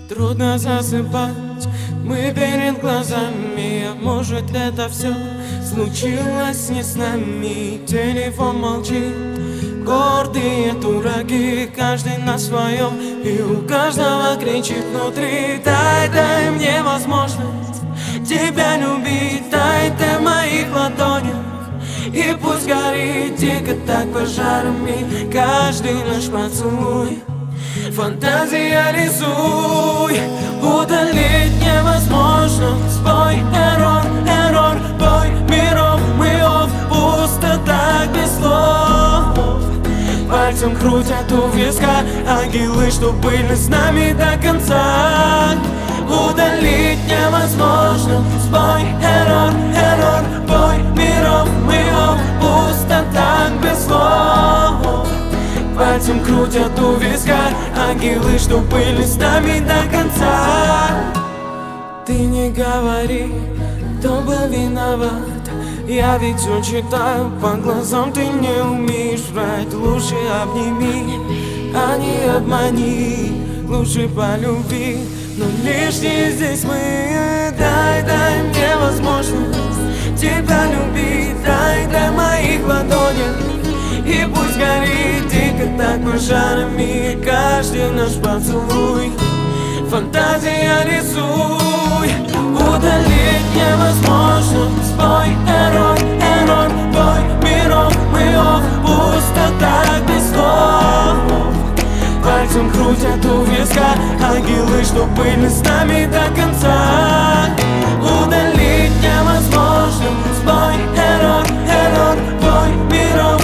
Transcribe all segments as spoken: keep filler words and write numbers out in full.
Трудно засыпать, мы перед глазами. А может это все случилось не с нами? Телефон молчит, гордые дураки, каждый на своем, и у каждого кричит внутри: дай, дай мне возможность тебя любить, дай ты в моих ладонях, и пусть горит дико так пожарами каждый наш поцелуй. Фантазия рисуй, удалить невозможно. Спой, эррор, эррор, бой миров, мы оф, пусто так без слов. Пальцем крутят у виска ангелы, что были с нами до конца. Удалить невозможно. Спой, эррор, эррор, бой миров, мы оф, пусто так без слов. Пальцем крутят у виска ангелы, что были с нами до конца. Ты не говори, кто был виноват, я ведь все читаю по глазам, ты не умеешь врать. Лучше обними, а не обмани, лучше полюби, но лишние здесь мы. Дай, дай мне возможность тебя любить, дай, дай в моих ладонях, и пусть горит дико так пожарами каждый наш поцелуй. Фантазия рисуй, удалить невозможно. Спой, эррор, эррор, бой миров, мы оф, пусто так без слов. Пальцем крутят у виска ангелы, что были с нами до конца. Удалить невозможно. Спой, эррор, эррор, бой миров,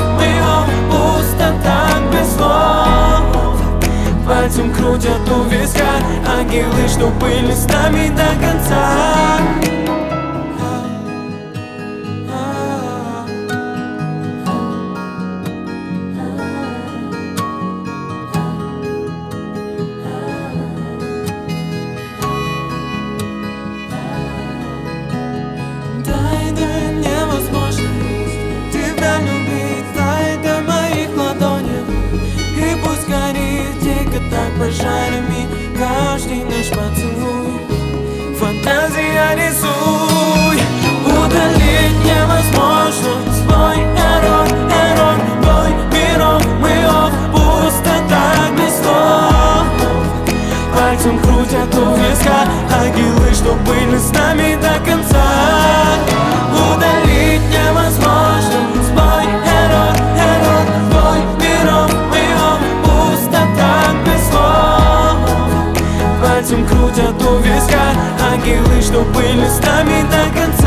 пальцем крутят у виска ангелы, что были с нами до конца. Дай, дай мне возможность тебя любить, дай до моих ладонях, и пусть горит дико так пожарами каждый наш поцелуй. Фантазия рисуй, удалить невозможно. Спой, эррор, эррор, бой миров, мы оф, пусто так без слов. Пальцем крутят у виска ангелы, что были с нами до конца. Удалить невозможно. Спой, эррор, эррор, бой миров, мы оф, пусто так без слов. Пальцем крутят у виска ангелы, что были с нами до конца.